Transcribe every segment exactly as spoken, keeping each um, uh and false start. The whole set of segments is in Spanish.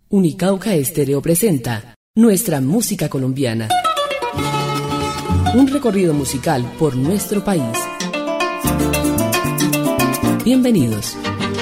Unicauca Estéreo presenta Nuestra Música Colombiana. Un recorrido musical por nuestro país. Bienvenidos.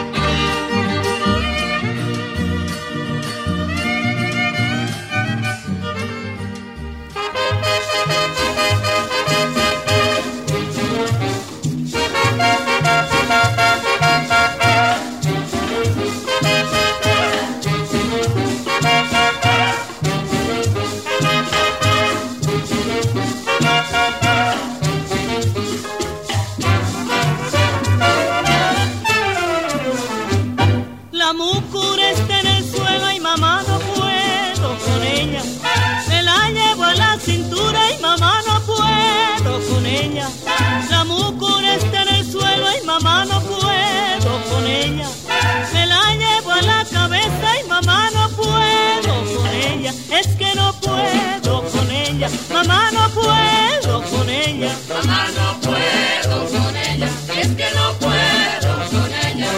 Mamá, no puedo con ella. Mamá, no puedo con ella. Es que no puedo con ella.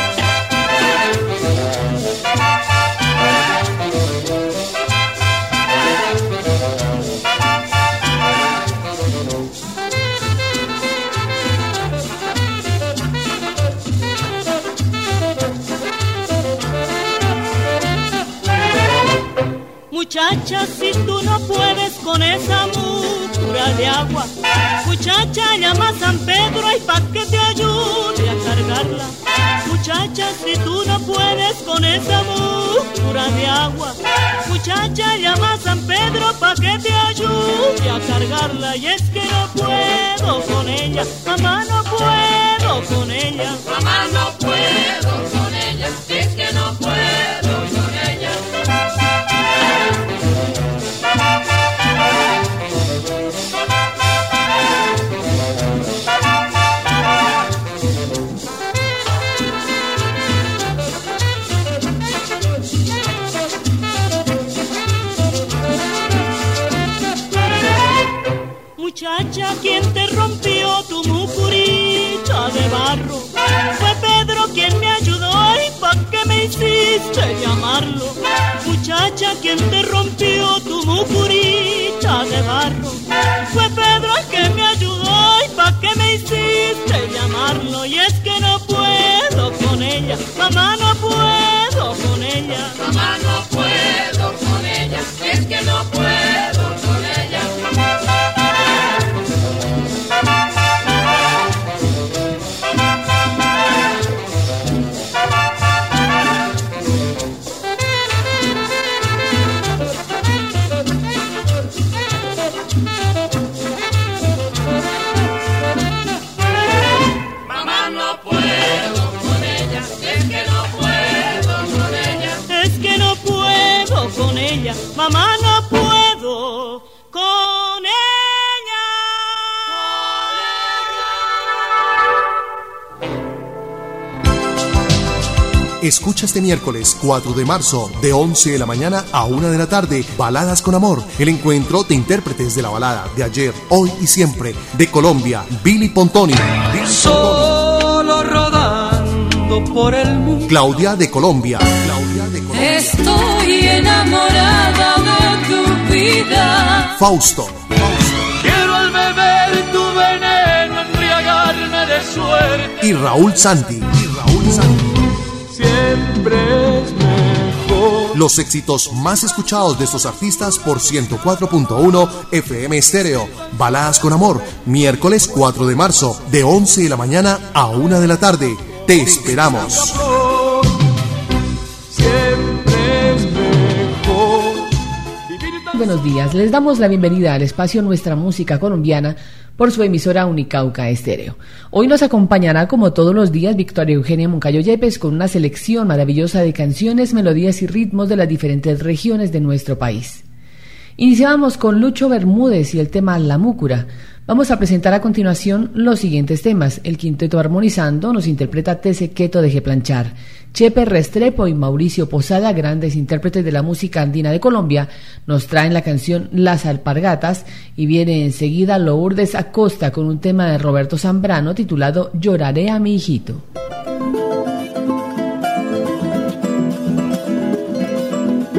Muchacha, si tú no puedes con esa mucura de agua, muchacha, llama a San Pedro y pa' que te ayude a cargarla. Muchacha, si tú no puedes con esa mucura de agua, muchacha, llama a San Pedro pa' que te ayude a cargarla. Y es que no puedo con ella, mamá, no puedo con ella. Mamá, no puedo con ella, es que no puedo con ella. Muchacha, ¿quién te rompió tu mucurita de barro? Fue Pedro quien me ayudó y pa' qué me hiciste llamarlo. Muchacha, ¿quién te rompió tu mucurita de barro? Fue Pedro el que me ayudó y pa' qué me hiciste llamarlo. Y es que no puedo con ella, mamá, no puedo con ella. Mamá, no puedo con ella, es que no puedo con ella. Mamá, no puedo con ella, es que no puedo con ella. Es que no puedo con ella, mamá, no puedo con ella. Escucha este miércoles cuatro de marzo de once de la mañana a una de la tarde Baladas con Amor, el encuentro de intérpretes de la balada de ayer, hoy y siempre de Colombia. Billy Pontoni, Billy Solo Pontoni. Rodando por el mundo. Claudia de Colombia, Claudia de Colombia. Estoy enamorada de tu vida. Fausto, Fausto. Quiero al beber tu veneno embriagarme de suerte. Y Raúl Santi, y Raúl Santi. Siempre es mejor. Los éxitos más escuchados de estos artistas por ciento cuatro punto uno F M Estéreo. Baladas con Amor, miércoles cuatro de marzo, de once de la mañana a una de la tarde. Te esperamos. Siempre es mejor. Buenos días, les damos la bienvenida al espacio Nuestra Música Colombiana por su emisora Unicauca Estéreo. Hoy nos acompañará, como todos los días, Victoria Eugenia Moncayo Yepes con una selección maravillosa de canciones, melodías y ritmos de las diferentes regiones de nuestro país. Iniciamos con Lucho Bermúdez y el tema La Múcura. Vamos a presentar a continuación los siguientes temas. El Quinteto Armonizando nos interpreta Tese Queto de Planchar. Chepe Restrepo y Mauricio Posada, grandes intérpretes de la música andina de Colombia, nos traen la canción Las Alpargatas, y viene enseguida Lourdes Acosta con un tema de Roberto Zambrano titulado Lloraré a mi hijito.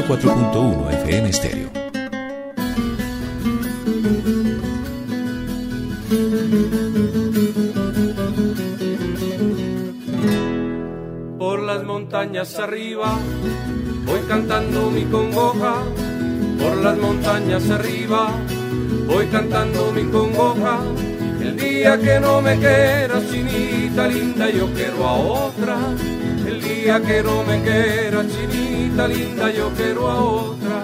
cuatro punto uno F M Estéreo. Por las montañas arriba voy cantando mi congoja, por las montañas arriba voy cantando mi congoja. El día que no me quieras, chinita linda, yo quiero a otra. El día que no me quieras, chinita linda, yo quiero a otra.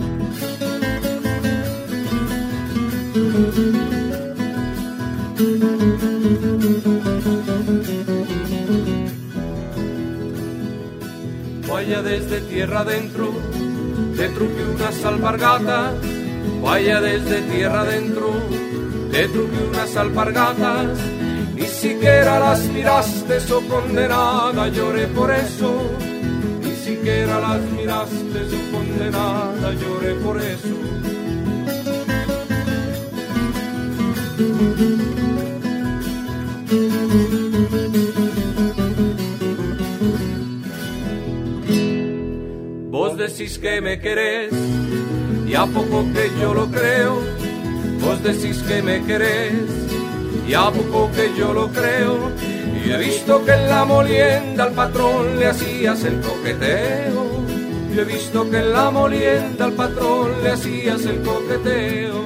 Vaya desde tierra adentro, te truque unas alpargatas. Vaya desde tierra adentro, te truque unas alpargatas. Ni siquiera las miraste, so condenada, lloré por eso. Ni siquiera las miraste, so condenada, lloré por eso. Vos decís que me querés, y a poco que yo lo creo. Vos decís que me querés, y a poco que yo lo creo. Y he visto que en la molienda al patrón le hacías el coqueteo. Yo he visto que en la molienda al patrón le hacías el coqueteo.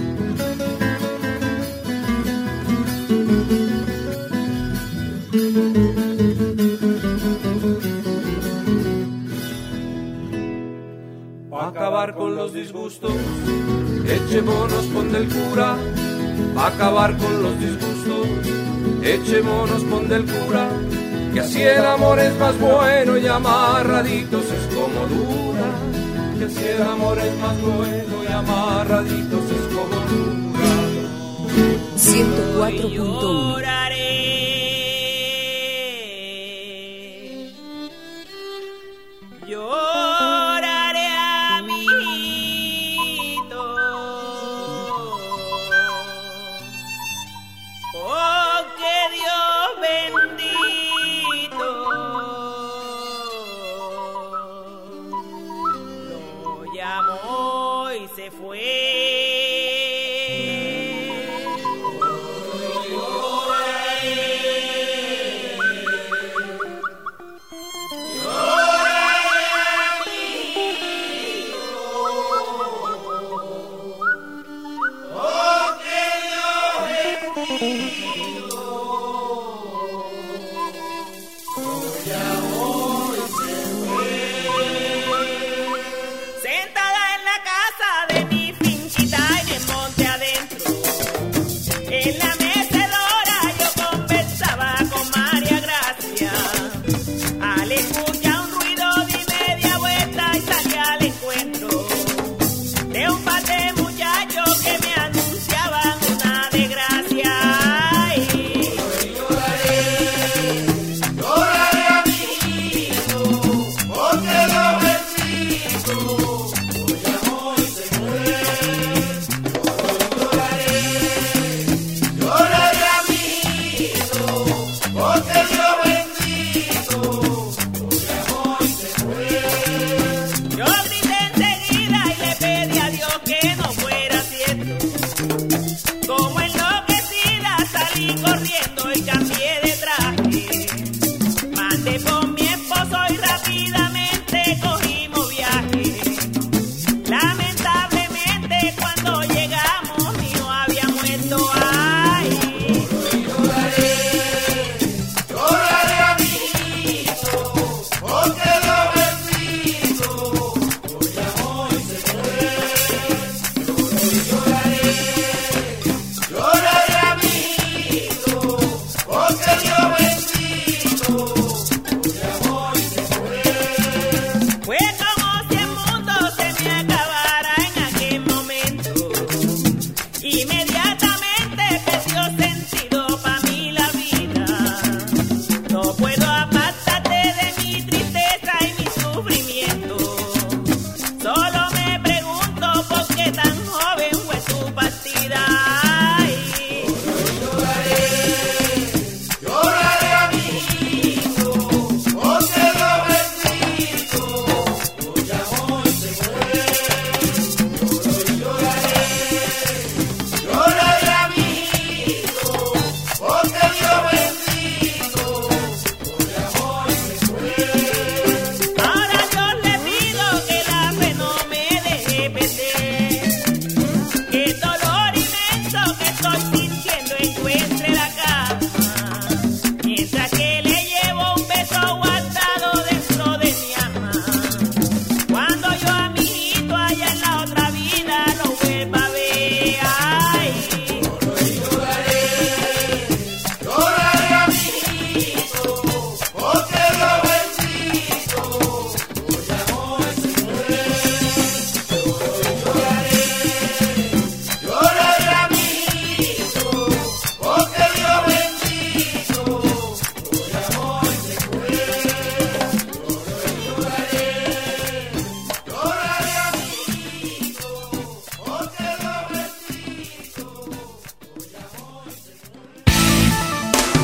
Pa' acabar con los disgustos, echémonos pon del cura. Pa' acabar con los disgustos, echémonos pon del cura. Que así el amor es más bueno y amarraditos es como dura. Que así el amor es más bueno y amarraditos es como dura. ciento cuatro punto uno. Lloraré a mi hijo, porque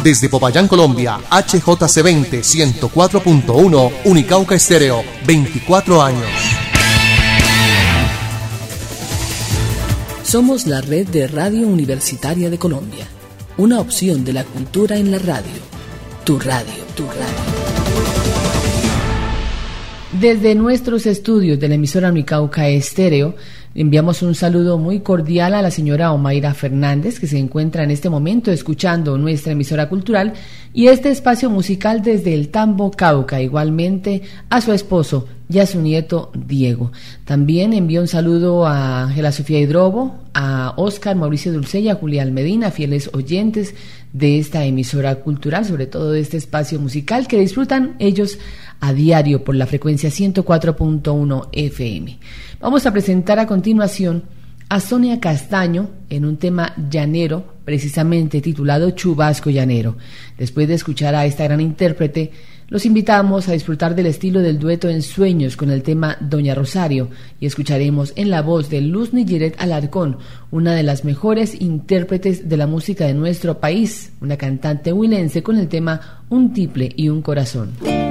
Desde Popayán, Colombia, H J C veinte, ciento cuatro punto uno, Unicauca Estéreo, veinticuatro años. Somos la red de Radio Universitaria de Colombia, una opción de la cultura en la radio. Tu radio, tu radio. Desde nuestros estudios de la emisora Unicauca Estéreo, enviamos un saludo muy cordial a la señora Omaira Fernández, que se encuentra en este momento escuchando nuestra emisora cultural y este espacio musical desde el Tambo, Cauca, igualmente a su esposo y a su nieto Diego. También envío un saludo a Ángela Sofía Hidrobo, a Oscar Mauricio Dulce y a Julián Medina, fieles oyentes de esta emisora cultural, sobre todo de este espacio musical que disfrutan ellos a diario por la frecuencia ciento cuatro punto uno F M. Vamos a presentar a continuación a Sonia Castaño en un tema llanero, precisamente titulado Chubasco Llanero. Después de escuchar a esta gran intérprete, los invitamos a disfrutar del estilo del dueto En Sueños con el tema Doña Rosario, y escucharemos en la voz de Luz Nillet Alarcón, una de las mejores intérpretes de la música de nuestro país, una cantante huilense, con el tema Un Tiple y un Corazón.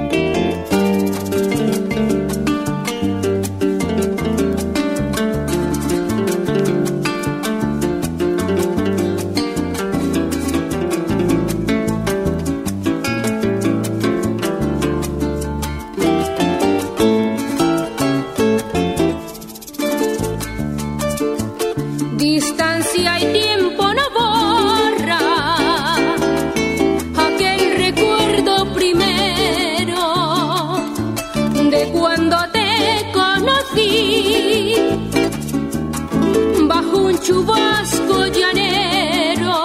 Chubasco llanero,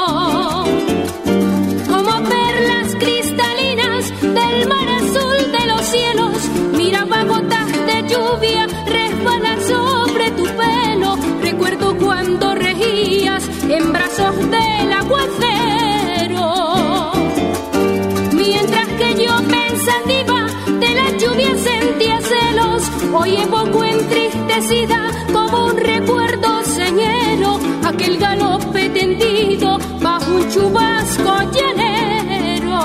como perlas cristalinas del mar azul de los cielos, miraba gotas de lluvia resbalar sobre tu pelo. Recuerdo cuando regías en brazos del aguacero, mientras que yo pensativa de la lluvia sentía celos. Hoy evoco entristecida como un recuerdo señero aquel galope tendido bajo un chubasco llanero.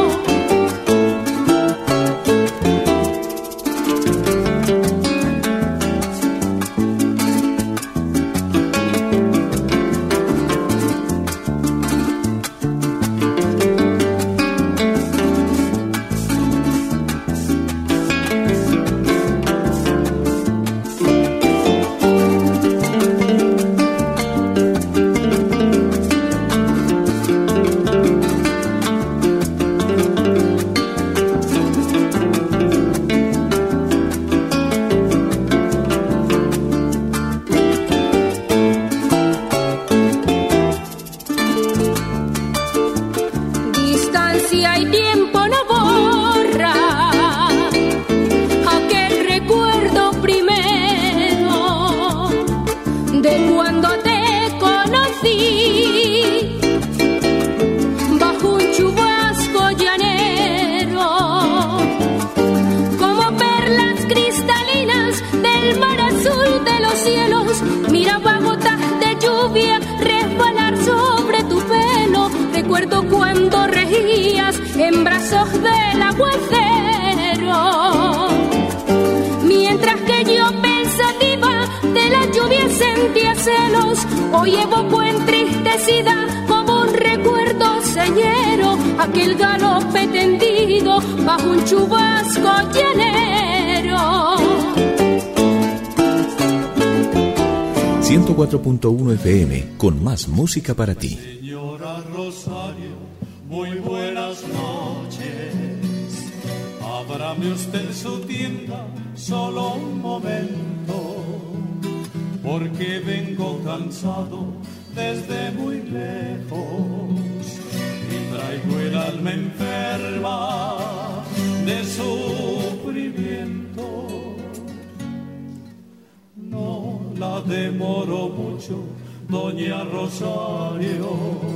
Recuerdo cuando regías en brazos del aguacero, mientras que yo pensativa de la lluvia sentía celos. Hoy evoco entristecida como un recuerdo señero aquel galope tendido bajo un chubasco llanero. ciento cuatro punto uno F M, con más música para ti. Señora Rosario, muy buenas noches. Ábrame usted su tienda solo un momento, porque vengo cansado desde muy lejos y traigo el alma enferma de sufrimiento. No la demoro mucho, doña Rosario,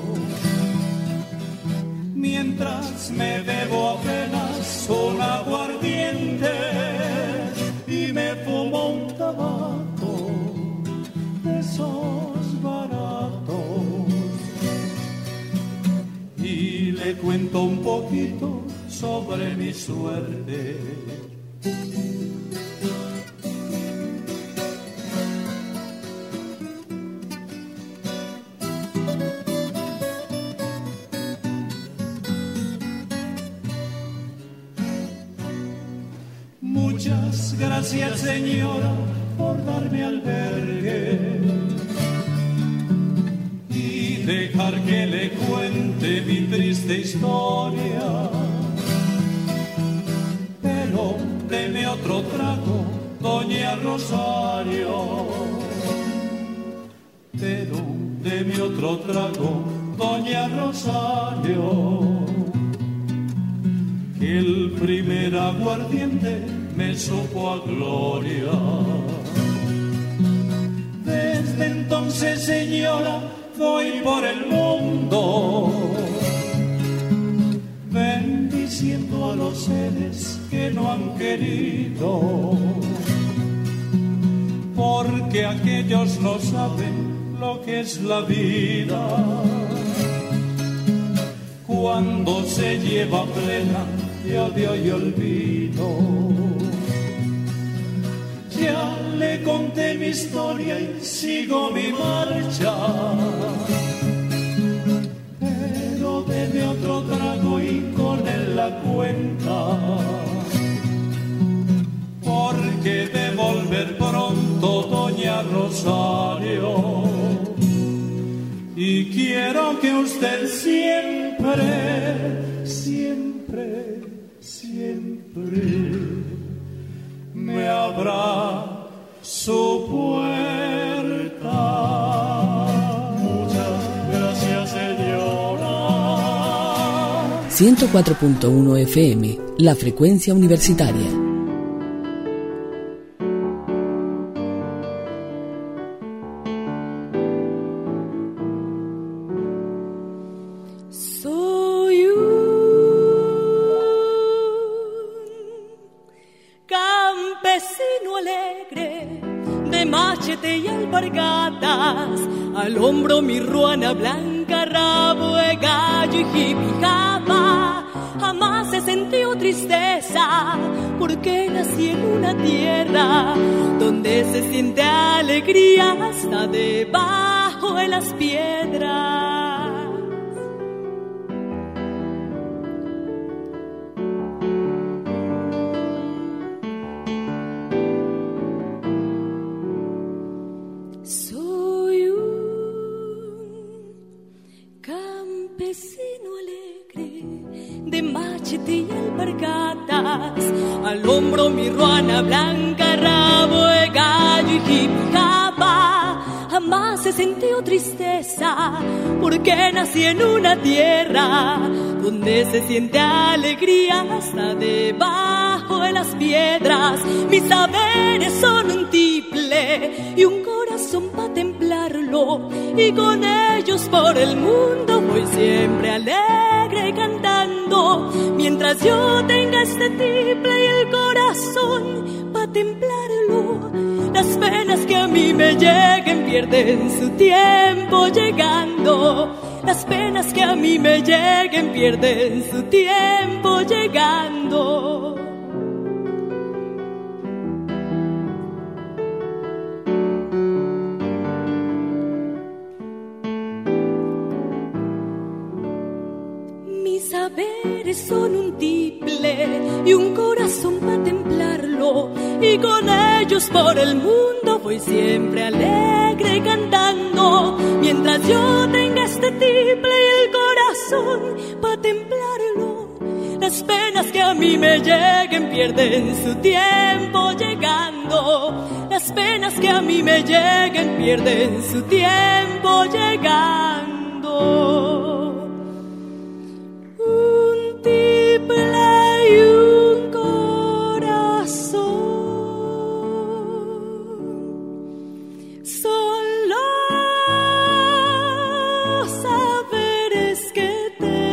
mientras me bebo apenas un aguardiente y me fumo un tabaco de esos baratos, y le le cuento un poquito sobre mi suerte. Muchas gracias, señora, por darme albergue y dejar que le cuente mi triste historia. Pero deme otro trago, doña Rosario. Pero deme otro trago, doña Rosario. Que el primer aguardiente me supo a gloria. Desde entonces, señora, voy por el mundo bendiciendo a los seres que no han querido, porque aquellos no saben lo que es la vida cuando se lleva plena de odio y olvido. Ya le conté mi historia y sigo mi marcha, pero deme otro trago y con él la cuenta, porque de volver pronto, doña Rosario, y quiero que usted siempre, siempre, siempre me abra su puerta. Muchas gracias, señora. ciento cuatro punto uno F M, la frecuencia universitaria. Al hombro mi ruana blanca, rabo de gallo y jipijaba. Jamás he sentido tristeza, porque nací en una tierra donde se siente alegría hasta debajo de las piedras. Al hombro mi ruana blanca, rabo de gallo y jipijaba. Jamás he sentido tristeza, porque nací en una tierra donde se siente alegría hasta debajo de las piedras. Mis saberes son un tiple y un corazón para templarlo, y con ellos por el mundo voy siempre alegre cantando. Mientras yo tenga este tiple y el corazón para templarlo, las penas que a mí me lleguen pierden su tiempo llegando. Las penas que a mí me lleguen pierden su tiempo llegando. Mis saberes son un tiple y un corazón para templarlo, y con ellos por el mundo voy siempre alegre cantando. Mientras yo tenga este tiple y el corazón para templarlo, las penas que a mí me lleguen pierden su tiempo llegando. Las penas que a mí me lleguen pierden su tiempo llegando. Un tiple y un corazón son los saberes que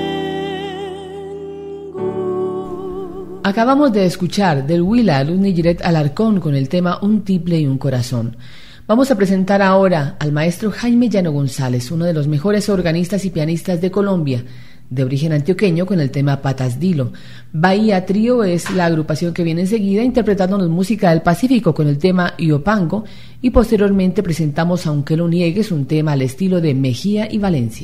tengo. Acabamos de escuchar del Huila Luz Nigiret Alarcón con el tema Un tiple y un corazón. Vamos a presentar ahora al maestro Jaime Llano González, uno de los mejores organistas y pianistas de Colombia. de origen antioqueño, con el tema Patas Dilo. Bahía Trío es la agrupación que viene enseguida interpretándonos música del Pacífico con el tema Iopango, y posteriormente presentamos Aunque lo niegues, un tema al estilo de Mejía y Valencia.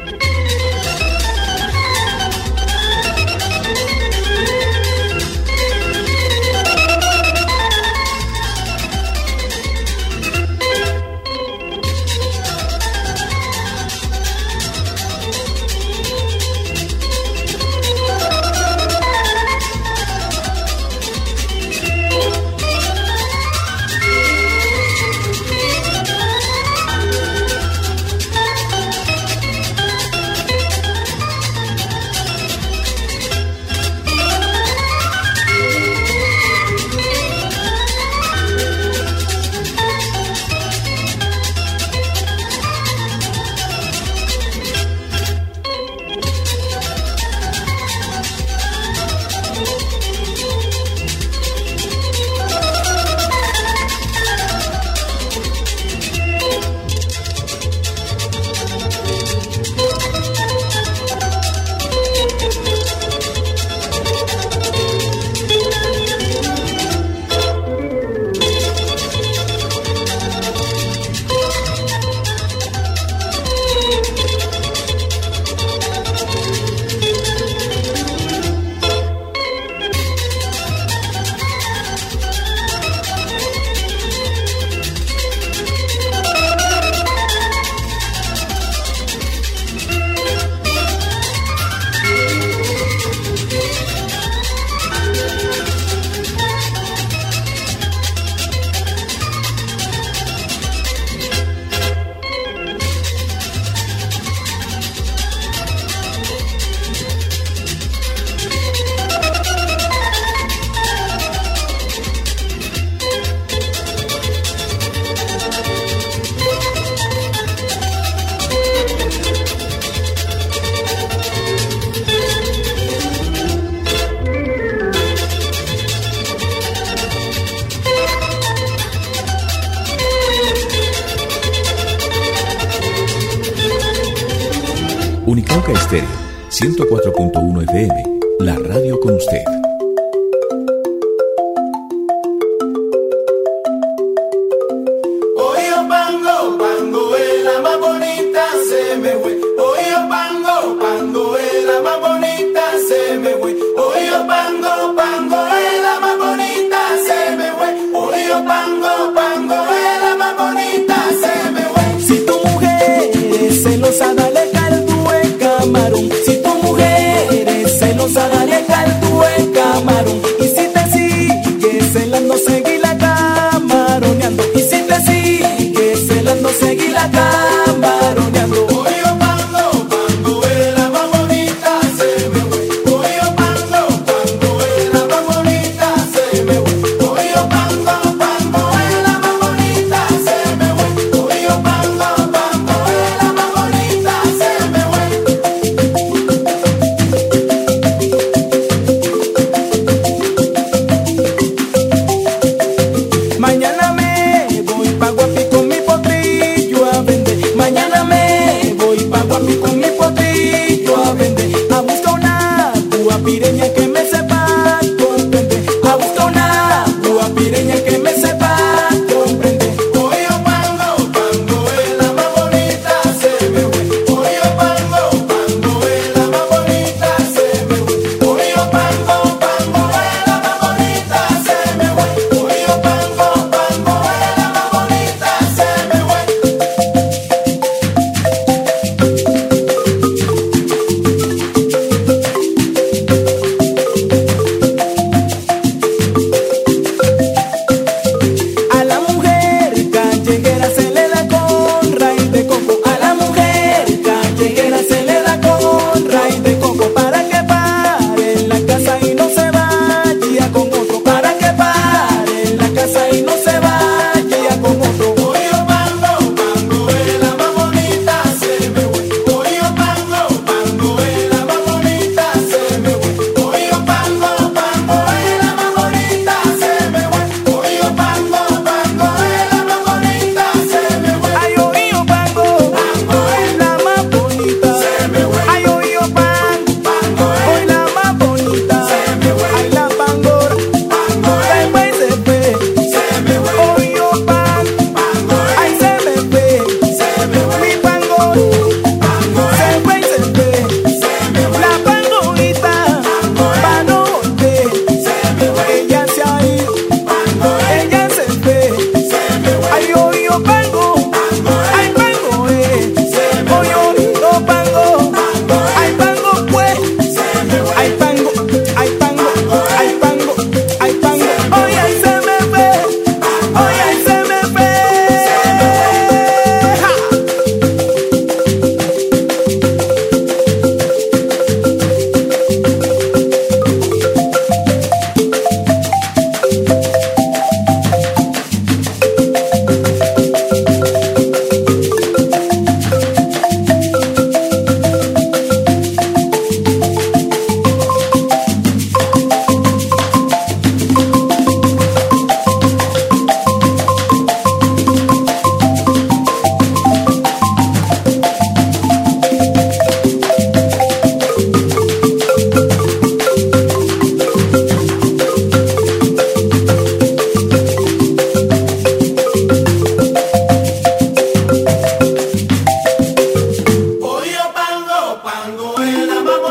Unicauca Estéreo, ciento cuatro punto uno F M, la radio con usted. Oye, pango, pango es la más bonita, se me fue. Oye, pango, pango es la más bonita, se me fue. Oye, pango, pango es la más bonita, se me fue. Oye, pango, pango es la más bonita, se me fue. Si tu mujer es celosa, dale caldo en camarón. Si tu mujer es celosa, dale caldo en camarón.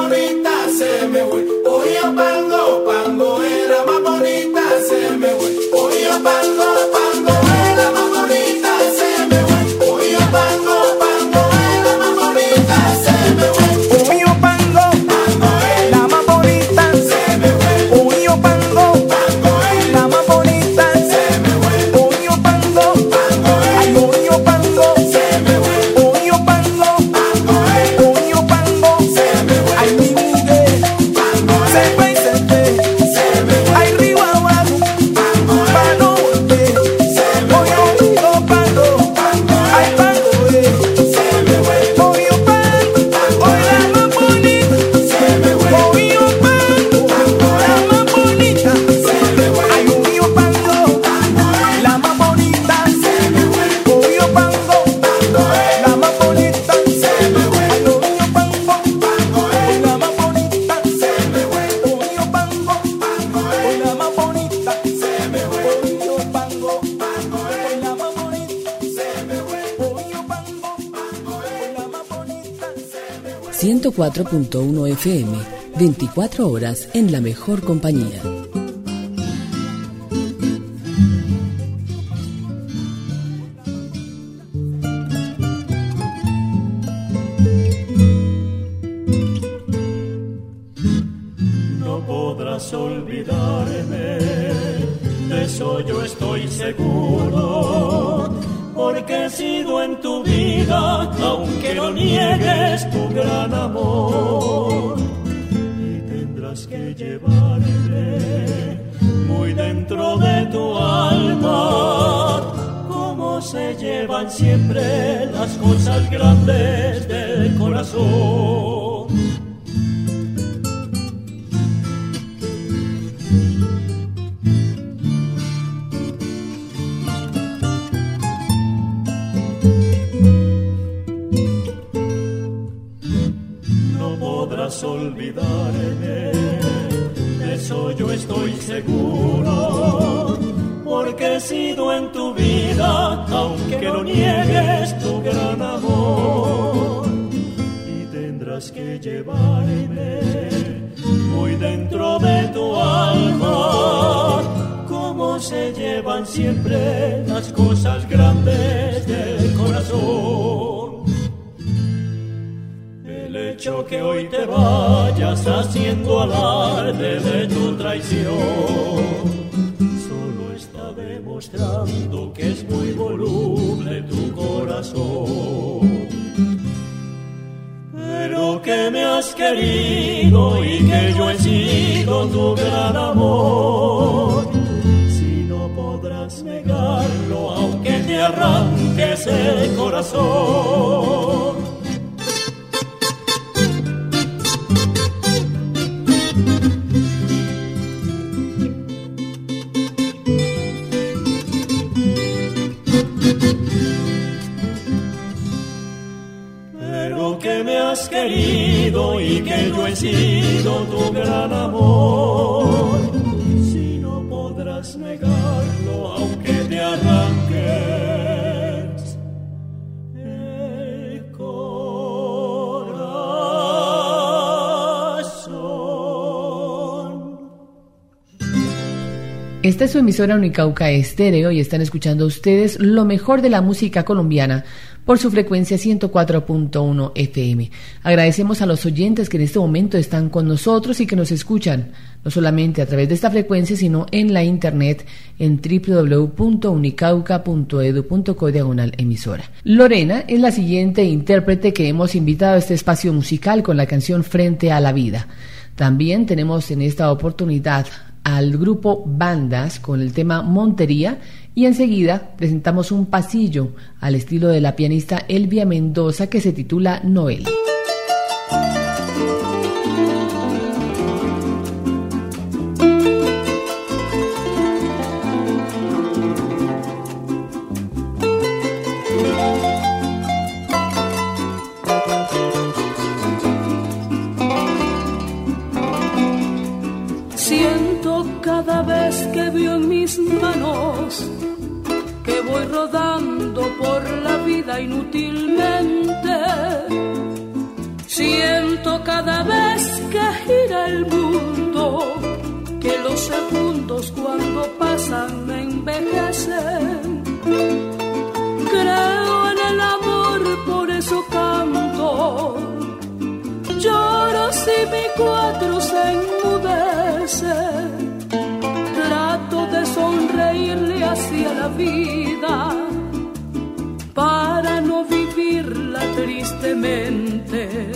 bonita se me fue. Oye, pango, pango es la más bonita se me fue. Oye, pango, pango es la más bonita se me fue. Oye, pango, pango es la más bonita se me fue. Oye, pango, pango es la más bonita se me fue. Oye, pango, pango es la más bonita se me fue. Oye, pango, pango ay, oye, pango se me fue. Oye, pango, pango oye, pango se me fue. Ay, mi Miguel, pango se fue y se fue. Se me fue. Ay, río abajo, pango pa' no volver. Se me fue. Oye, pango, pango ay, pango se me fue. Oye, pango, pango la más bonita se me fue. Oye, pango, pango la más bonita se me fue. Ay, oye, pango, pango la más bonita se me fue. Oye, pango, pango la más bonita se me fue. Ay, oye, pango, pango la más bonita se me fue. Oye, pango, pango la más bonita se me fue. Oye, pango, pango la más bonita se me fue. Oye, pango, pango la más bonita se me fue. ciento cuatro punto uno F M, veinticuatro horas en la mejor compañía. No podrás olvidarme, de eso yo estoy seguro, porque he sido en tu vida, aunque no niegues tu gran amor. Y tendrás que llevarme muy dentro de tu alma, como se llevan siempre las cosas grandes del corazón. No podrás olvidarme, de eso yo estoy seguro, porque he sido en tu vida, aunque no niegues tu gran amor. Y tendrás que llevarme muy dentro de tu alma, como se llevan siempre las cosas grandes del corazón. El hecho que hoy te vayas haciendo alarde de tu traición solo está demostrando que es muy voluble tu corazón. Pero que me has querido y que yo he sido tu gran amor, si no podrás negarlo aunque te arranques el corazón. Pero que me has querido y que yo he sido tu gran amor, si no podrás negarlo aunque te arranques el corazón. Esta es su emisora Unicauca Estéreo y están escuchando ustedes lo mejor de la música colombiana por su frecuencia ciento cuatro punto uno F M. Agradecemos a los oyentes que en este momento están con nosotros y que nos escuchan, no solamente a través de esta frecuencia, sino en la internet en w w w punto unicauca punto edu punto co diagonal emisora. Lorena es la siguiente intérprete que hemos invitado a este espacio musical con la canción Frente a la Vida. También tenemos en esta oportunidad al grupo Bandas con el tema Montería, y enseguida presentamos un pasillo al estilo de la pianista Elvia Mendoza que se titula Noel. Siento cada vez que veo en mis manos que voy rodando por la vida inútilmente. Siento cada vez el mundo, que los segundos cuando pasan me envejecen. Creo en el amor, por eso canto. Lloro si mi cuatro se enmudece. Trato de sonreírle hacia la vida para no vivirla tristemente.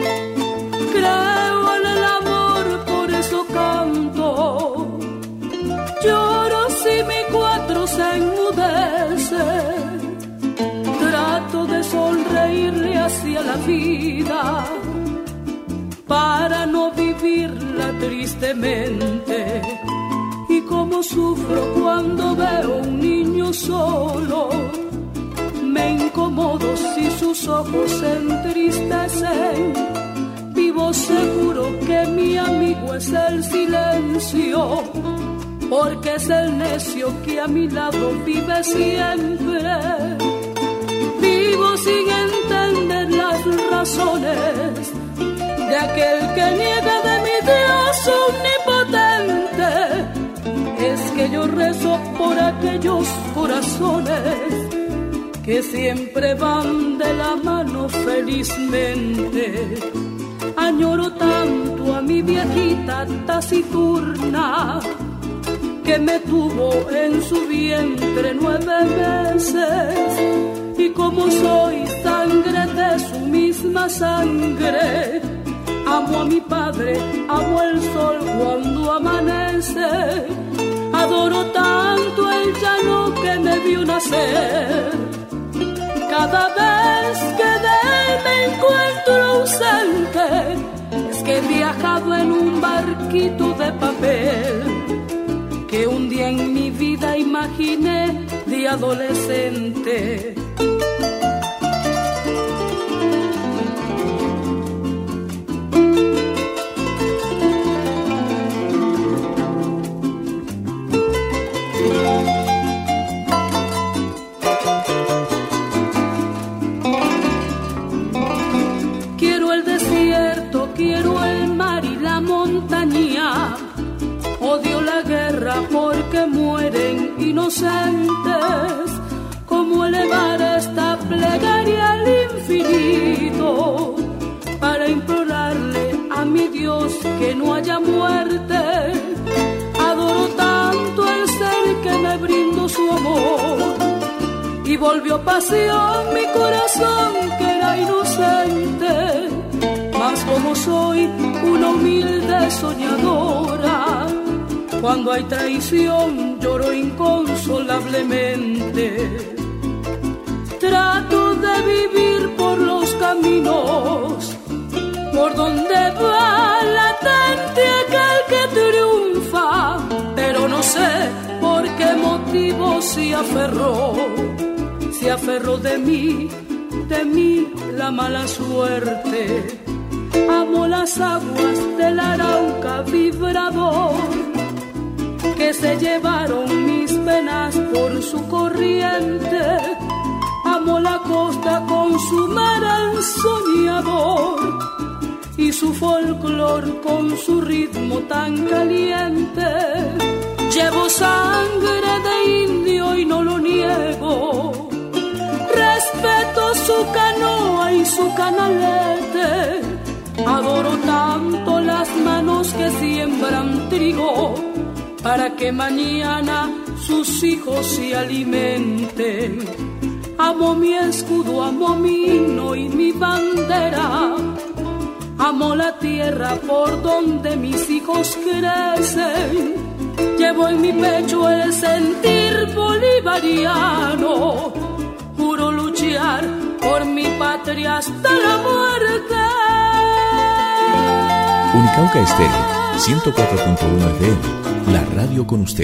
Creo en el amor, por eso canto. Lloro si mi cuatro se enmudece. Trato de sonreírle hacia la vida para no vivirla tristemente. Y como sufro cuando veo un niño solo, me incomodo si sus ojos se entristecen. Vivo seguro que mi amigo es el silencio, porque es el necio que a mi lado vive siempre. Vivo sin entender las razones de aquel que niega de mi Dios omnipotente. Es que yo rezo por aquellos corazones que siempre van de la mano felizmente. Añoro tanto a mi viejita taciturna, que me tuvo en su vientre nueve meses. Y como soy sangre de su misma sangre, amo a mi padre, amo el sol cuando amanece. Adoro tanto el llano que me vio nacer. Cada vez que de él me encuentro ausente, es que he viajado en un barquito de papel que un día en mi vida imaginé de adolescente. Quiero el mar y la montaña, odio la guerra porque mueren inocentes. ¿Cómo elevar esta plegaria al infinito para implorarle a mi Dios que no haya muerte? Adoro tanto el ser que me brindó su amor y volvió pasión mi corazón que era inocente. Mas como soy una humilde soñadora, cuando hay traición lloro inconsolablemente. Trato de vivir por los caminos por donde va latente aquel que triunfa, pero no sé por qué motivo se aferró, se aferró de mí, de mí la mala suerte. Amo las aguas del Arauca vibrador, que se llevaron mis penas por su corriente. Amo la costa con su mar ensoñador y su folclor con su ritmo tan caliente. Llevo sangre de indio y no lo niego, respeto su canoa y su canalete. Adoro tanto las manos que siembran trigo para que mañana sus hijos se alimenten. Amo mi escudo, amo mi himno y mi bandera. Amo la tierra por donde mis hijos crecen. Llevo en mi pecho el sentir bolivariano. Juro luchar por mi patria hasta la muerte. Unicauca Estéreo, ciento cuatro punto uno F M, la radio con usted.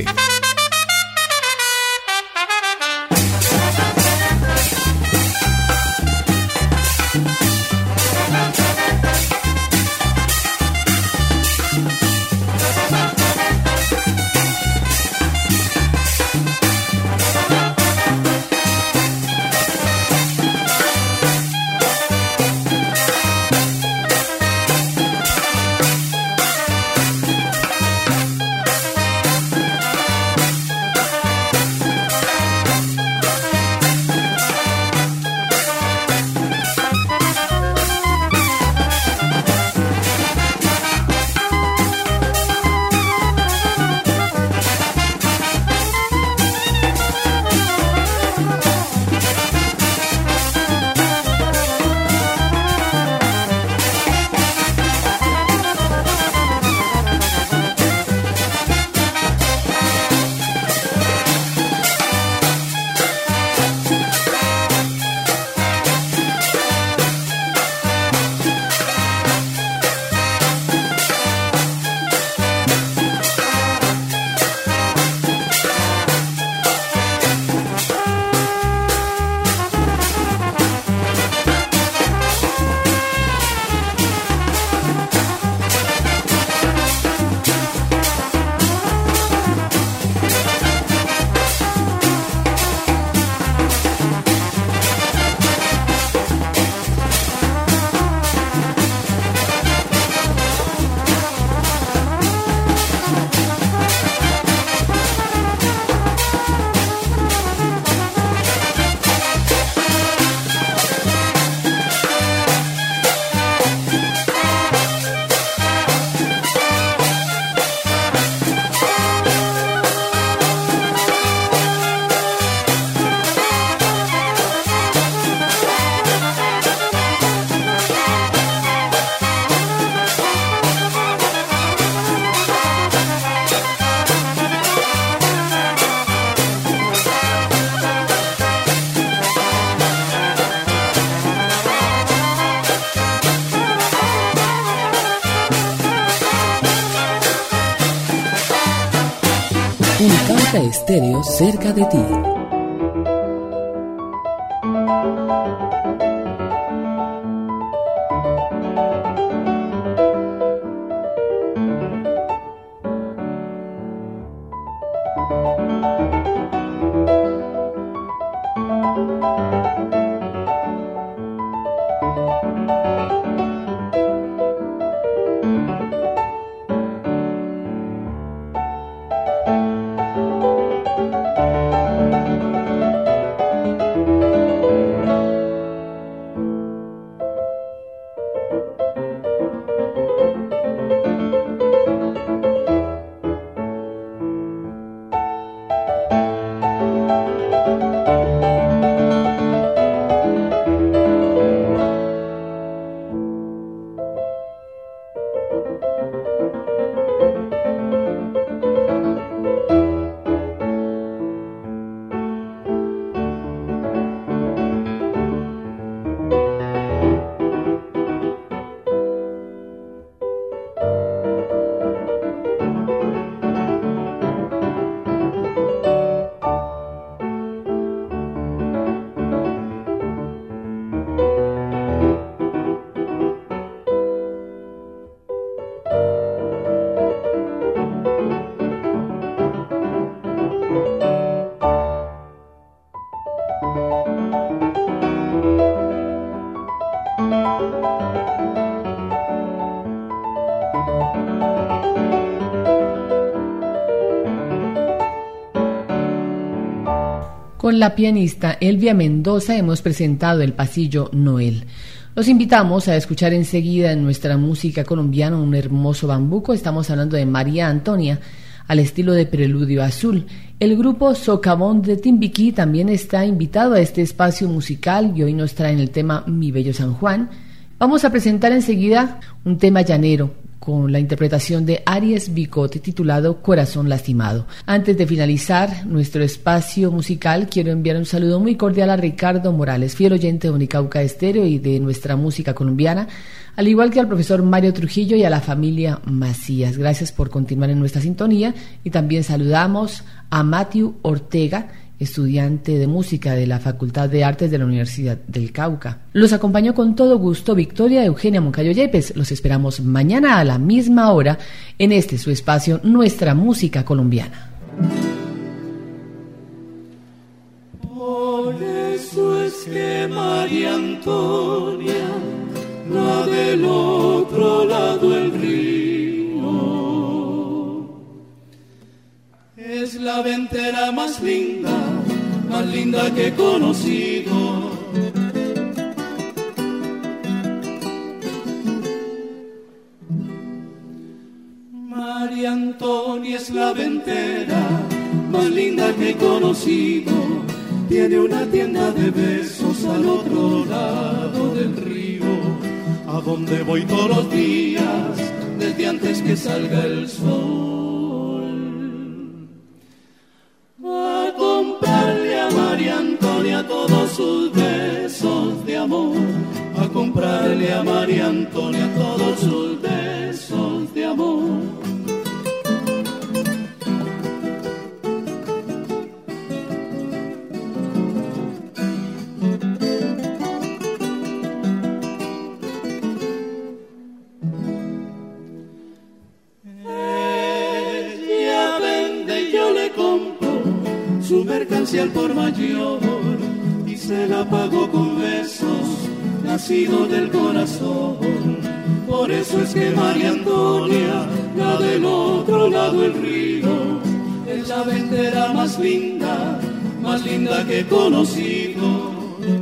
Unicauca Estéreo cerca de ti. Con la pianista Elvia Mendoza hemos presentado el pasillo Noel. Los invitamos a escuchar enseguida en nuestra música colombiana un hermoso bambuco. Estamos hablando de María Antonia, al estilo de Preludio Azul. El grupo Socavón de Timbiquí también está invitado a este espacio musical y hoy nos traen el tema Mi Bello San Juan. Vamos a presentar enseguida un tema llanero con la interpretación de Aries Bicote titulado Corazón Lastimado. Antes de finalizar nuestro espacio musical, quiero enviar un saludo muy cordial a Ricardo Morales, fiel oyente de Unicauca Estéreo y de nuestra música colombiana, al igual que al profesor Mario Trujillo y a la familia Macías. Gracias por continuar en nuestra sintonía y también saludamos a Matthew Ortega, estudiante de música de la Facultad de Artes de la Universidad del Cauca. Los acompañó con todo gusto Victoria Eugenia Moncayo Yepes. Los esperamos mañana a la misma hora en este su espacio, Nuestra Música Colombiana. Por eso es que María Antonia, la del otro lado del río, es la ventera más linda, más linda que he conocido. María Antonia es la ventera más linda que he conocido. Tiene una tienda de besos al otro lado del río, a donde voy todos los días desde antes que salga el sol, a comprarle a María Antonia todos sus besos de amor, a comprarle a María Antonia todos sus besos de amor. Su mercancía al por mayor y se la pagó con besos nacidos del corazón. Por eso es que María Antonia, la del otro lado del río, es la ventera más linda, más linda que he conocido.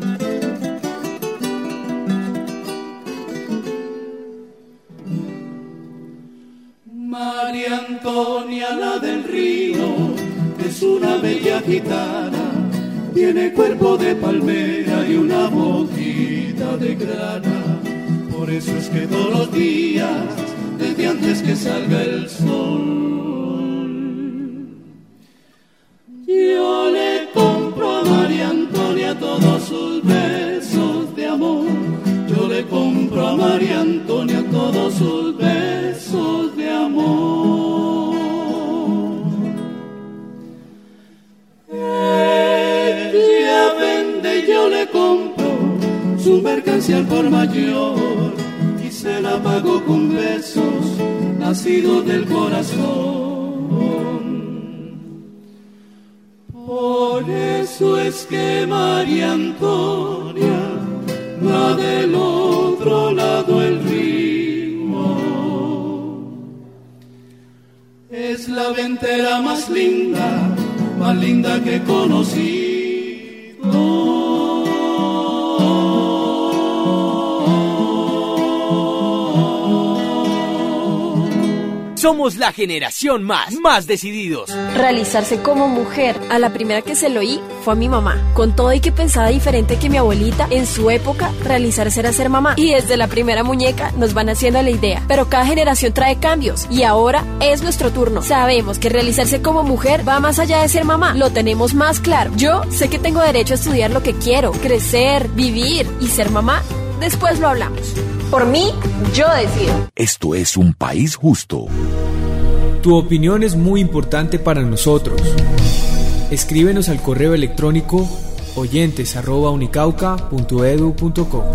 María Antonia, la del río, es una bella gitana, tiene cuerpo de palmera y una boquita de grana. Por eso es que todos los días, desde antes que salga el sol, yo le compro a María Antonia todos sus besos de amor. Yo le compro a María Antonia todos sus besos de amor. nacido del corazón. Por eso es que María Antonia va del otro lado el río. Es la ventera más linda, más linda que he conocido. Somos la generación más, más decididos. Realizarse como mujer. A la primera que se lo oí fue a mi mamá. Con todo y que pensaba diferente que mi abuelita, en su época, realizarse era ser mamá. Y desde la primera muñeca nos van haciendo la idea. Pero cada generación trae cambios. Y ahora es nuestro turno. Sabemos que realizarse como mujer va más allá de ser mamá. Lo tenemos más claro. Yo sé que tengo derecho a estudiar lo que quiero, crecer, vivir y ser mamá. Después lo hablamos. Por mí, yo decido. Esto es un país justo. Tu opinión es muy importante para nosotros. Escríbenos al correo electrónico oyentes arroba unicauca punto edu punto co.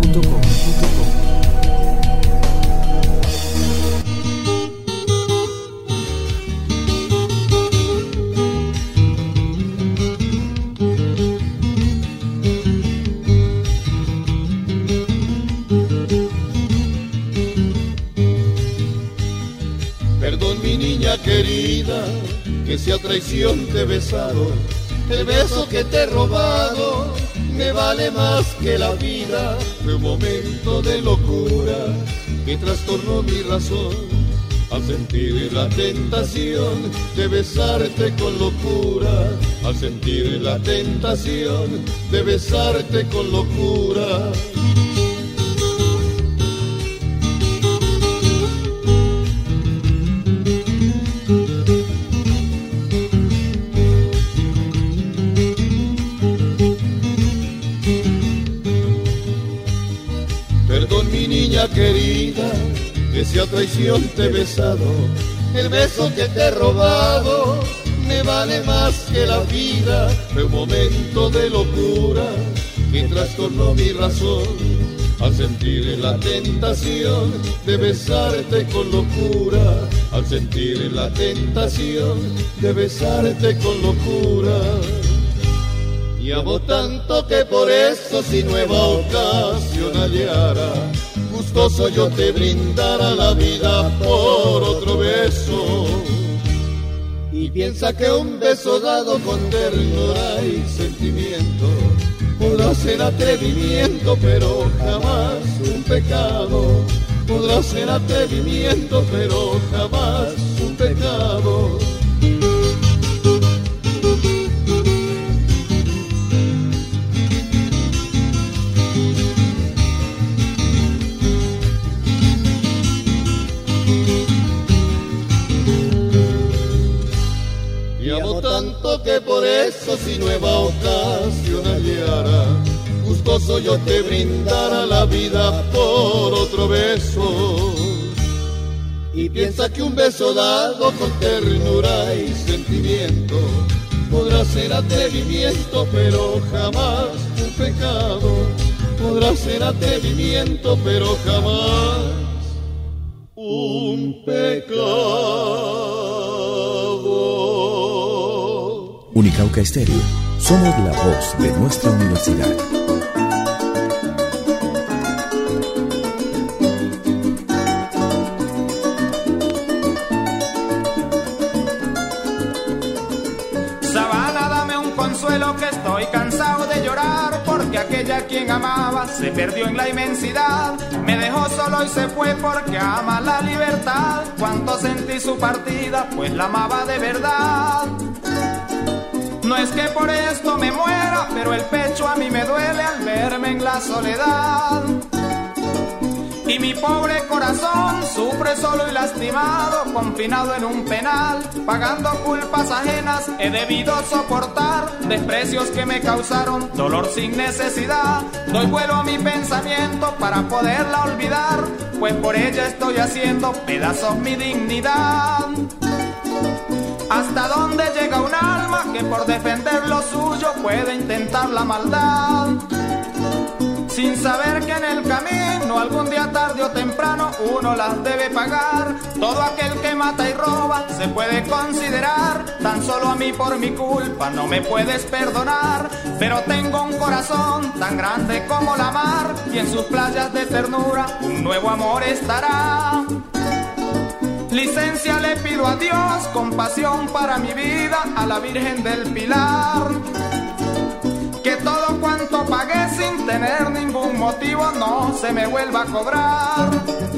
Querida, que si a traición te he besado, el beso que te he robado me vale más que la vida. Fue un momento de locura que trastornó mi razón al sentir la tentación de besarte con locura, al sentir la tentación de besarte con locura. Querida, que si a traición te he besado, el beso que te he robado me vale más que la vida. Fue un momento de locura que trastornó mi razón al sentir la tentación de besarte con locura, al sentir la tentación de besarte con locura. Y amo tanto que por eso si nueva ocasión hallara, gustoso yo te brindara la vida por otro beso. Y piensa que un beso dado con ternura y sentimiento podrá ser atrevimiento, pero jamás un pecado. Podrá ser atrevimiento, pero jamás un pecado. Tanto que por eso si nueva ocasión hallara, gustoso yo te brindara la vida por otro beso. Y piensa que un beso dado con ternura y sentimiento podrá ser atrevimiento, pero jamás un pecado. Podrá ser atrevimiento, pero jamás un pecado. Unicauca Estéreo. Somos la voz de nuestra universidad. Sabana, dame un consuelo que estoy cansado de llorar, porque aquella quien amaba se perdió en la inmensidad. Me dejó solo y se fue porque ama la libertad. Cuánto sentí su partida, pues la amaba de verdad. No es que por esto me muera, pero el pecho a mí me duele al verme en la soledad. Y mi pobre corazón sufre solo y lastimado, confinado en un penal, pagando culpas ajenas. He debido soportar desprecios que me causaron dolor sin necesidad. Doy vuelo a mi pensamiento para poderla olvidar, pues por ella estoy haciendo pedazos mi dignidad. ¿Hasta dónde llega un alma que por defender lo suyo puede intentar la maldad? sin saber que en el camino algún día tarde o temprano uno las debe pagar. Todo aquel que mata y roba se puede considerar, tan solo a mí por mi culpa no me puedes perdonar, pero tengo un corazón tan grande como la mar y en sus playas de ternura un nuevo amor estará. Licencia le pido a Dios, compasión para mi vida, a la Virgen del Pilar, que todo cuanto pagué sin tener ningún motivo no se me vuelva a cobrar.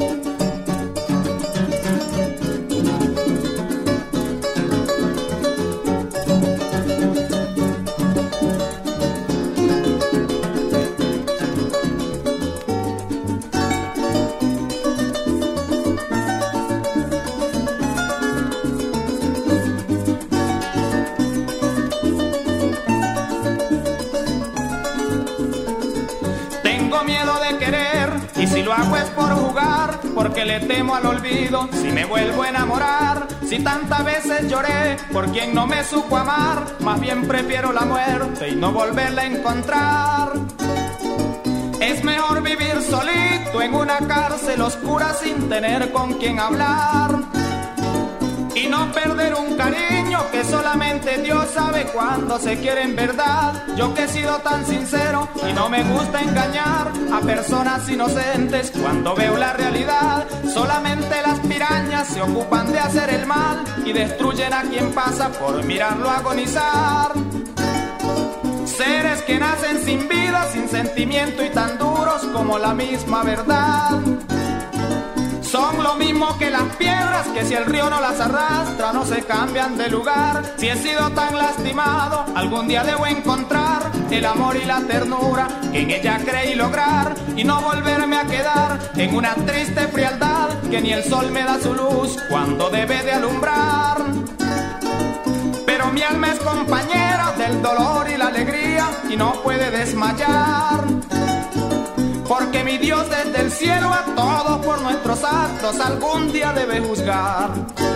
Si lo hago es por jugar, porque le temo al olvido, si me vuelvo a enamorar. Si tantas veces lloré por quien no me supo amar, más bien prefiero la muerte y no volverla a encontrar. Es mejor vivir solito en una cárcel oscura sin tener con quien hablar, y no perder un cariño que solamente Dios sabe cuándo se quiere en verdad. Yo que he sido tan sincero y no me gusta engañar a personas inocentes cuando veo la realidad. Solamente las pirañas se ocupan de hacer el mal y destruyen a quien pasa por mirarlo agonizar. Seres que nacen sin vida, sin sentimiento y tan duros como la misma verdad. Son lo mismo que las piedras que si el río no las arrastra no se cambian de lugar. Si he sido tan lastimado, algún día debo encontrar el amor y la ternura que en ella creí lograr, y no volverme a quedar en una triste frialdad que ni el sol me da su luz cuando debe de alumbrar. Pero mi alma es compañera del dolor y la alegría y no puede desmayar, porque mi Dios desde el cielo a todos por nuestros actos algún día debe juzgar.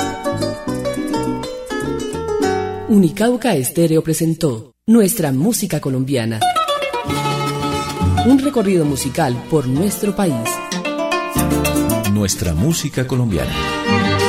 Unicauca Estéreo presentó Nuestra Música Colombiana. Un recorrido musical por nuestro país. Nuestra Música Colombiana.